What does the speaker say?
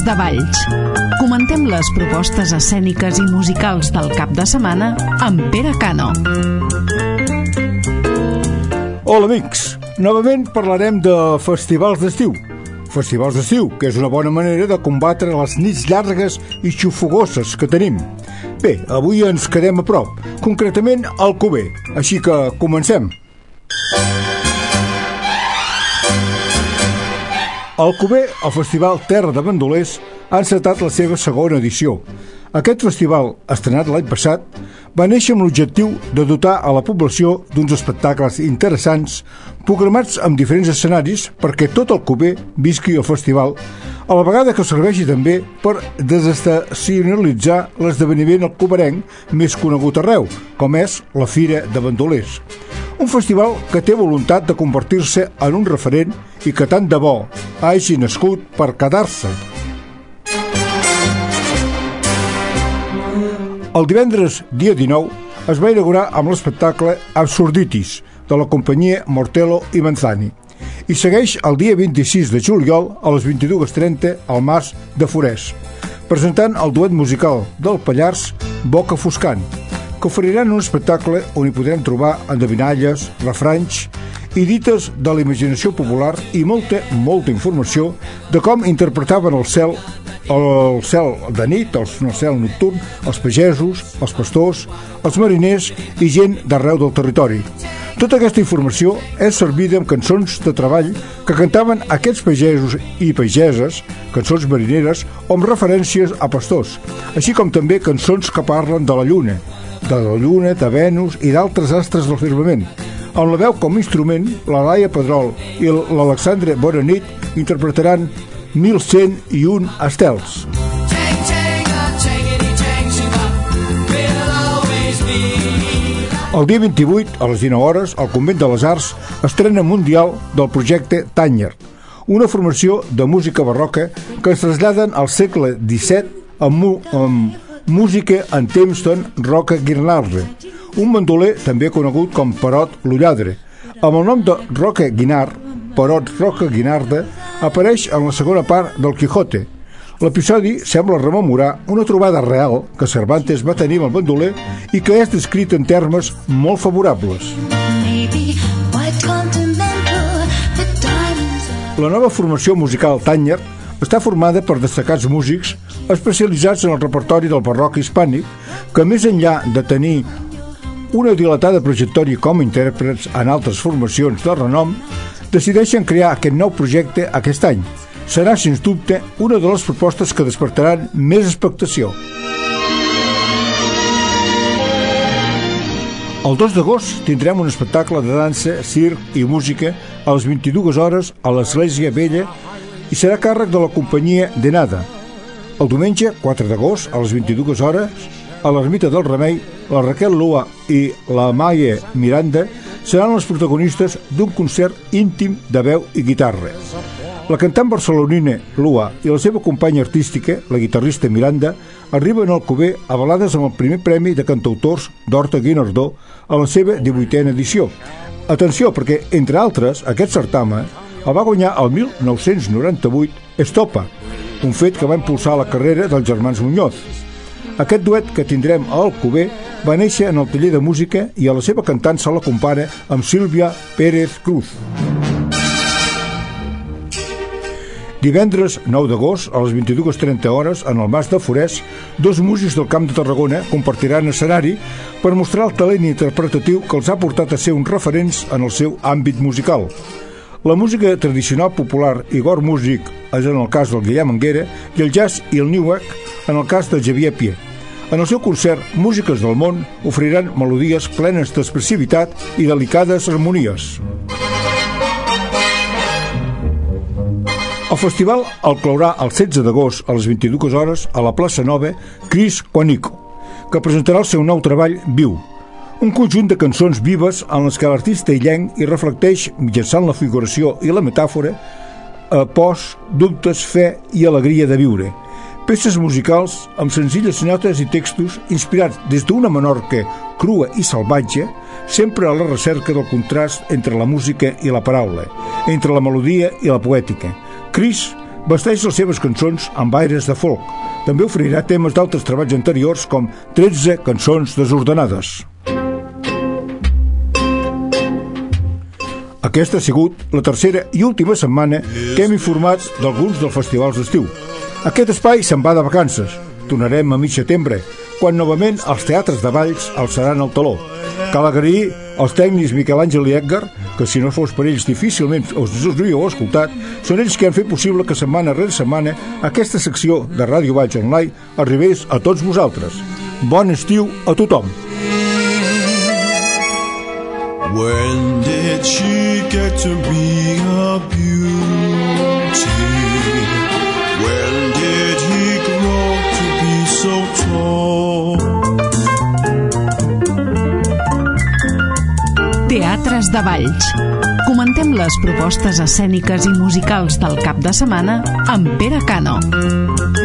Terres de Valls. Comentem les propostes escèniques i musicals del cap de setmana amb Pere Cano. Hola amics, novament parlarem de festivals d'estiu. Festivals d'estiu, que és una bona manera de combatre les nits llargues i xufogoses que tenim. Bé, avui ens quedem a prop, concretament a Alcover, així que comencem. A Alcover, el Festival Terra de Bandolers ha encetat la seva segona edició. Aquest festival, estrenat l'any passat, va néixer amb l'objectiu de dotar a la població d'uns espectacles interessants programats en diferents escenaris perquè tot Alcover visqui el festival, a la vegada que serveixi també per desestacionalitzar l'esdeveniment alcoverenc més conegut arreu, com és la Fira de Bandolers. Un festival que té voluntat de convertir-se en un referent i que tant de bo hagi nascut per quedar-se. El divendres, dia 19, es va inaugurar amb l'espectacle Absurditis, de la companyia Mortello i Manzani, i segueix el dia 26 de juliol a les 22:30 al Mas de Forès, presentant el duet musical del Pallars Boca Foscant, que oferiran un espectacle on hi podrem trobar endevinalles, refranys i dites de la imaginació popular i molta informació de com interpretaven el cel de nit, el cel nocturn, els pagesos, els pastors, els mariners i gent d'arreu del territori. Tota aquesta informació és servida amb cançons de treball que cantaven aquests pagesos i pageses, cançons marineres o amb referències a pastors, així com també cançons que parlen de la Lluna, de Venus i d'altres astres del firmament. Amb la veu com a instrument, la Laia Pedrol i l'Alexandre Bonanit interpretaran 1101 estels. El dia 28, a les 19 hores, al Convent de les Arts, estrena mundial del projecte Tanyer, una formació de música barroca que es traslladen al segle XVII amb música en temps d'en Roca Guinardre, un bandoler també conegut com Perot l'Ulladre. Amb el nom de Roca Guinard, Perot Roca Guinarda apareix en la segona part del Quijote. L'episodi sembla rememorar una trobada real que Cervantes va tenir amb el bandoler i que és descrit en termes molt favorables. La nova formació musical Tanyer està formada per destacats músics especialitzats en el repertori del barroc hispànic que, més enllà de tenir una dilatada trajectòria com a intèrprets en altres formacions de renom, decideixen crear aquest nou projecte aquest any. Serà, sens dubte, una de les propostes que despertaran més expectació. El 2 d'agost tindrem un espectacle de dansa, circ i música a les 22 hores a l'Església Vella i serà a càrrec de la companyia De Nada. El diumenge, 4 d'agost, a les 22 hores, a l'Ermita del Remei, la Raquel Lua i la Maia Miranda seran les protagonistes d'un concert íntim de veu i guitarra. La cantant barcelonina Lua i la seva companya artística, la guitarrista Miranda, arriben al Alcover avalades amb el primer premi de cantautors d'Horta Guinardó a la seva 18a edició. Atenció, perquè, entre altres, aquest certamen el va guanyar el 1998 Estopa, un fet que va impulsar la carrera dels germans Muñoz. Aquest duet que tindrem a Alcover va néixer en el taller de música i a la seva cantant se la compara amb Sílvia Pérez Cruz. Divendres 9 d'agost, a les 22:30 hores, en el Mas de Forès, dos músics del Camp de Tarragona compartiran escenari per mostrar el talent interpretatiu que els ha portat a ser uns referents en el seu àmbit musical. La música tradicional popular i gore music és en el cas del Guillem Anguera i el jazz i el new wave en el cas de Xavier Pier. En el seu concert, Músiques del Món oferiran melodies plenes d'expressivitat i delicades harmonies. El festival el clourà el 16 d'agost a les 22 hores a la plaça Nova Cris Quanico, que presentarà el seu nou treball Viu, un conjunt de cançons vives en les que l'artista illenc hi reflecteix, mitjançant la figuració i la metàfora, pors, dubtes, fe i alegria de viure. Peces musicals amb senzilles notes i textos inspirats des d'una Menorca crua i salvatge, sempre a la recerca del contrast entre la música i la paraula, entre la melodia i la poètica. Cris vesteix les seves cançons amb aires de folk. També oferirà temes d'altres treballs anteriors com 13 cançons desordenades. Aquesta ha sigut la tercera i última setmana que hem informat d'alguns dels festivals d'estiu. Aquest espai se'n va de vacances. Tornarem a mig setembre, quan novament els teatres de Valls alçaran el taló. Cal agrair als tècnics Miquel Àngel i Edgar, que si no fos per ells difícilment us hauríeu escoltat, són ells que han fet possible que setmana rere setmana aquesta secció de Ràdio Valls Online arribés a tots vosaltres. Bon estiu a tothom! When did she get to be a beauty? When did he grow to be so tall? Teatres de Valls. Comentem les propostes escèniques i musicals del cap de setmana amb Pere Cano.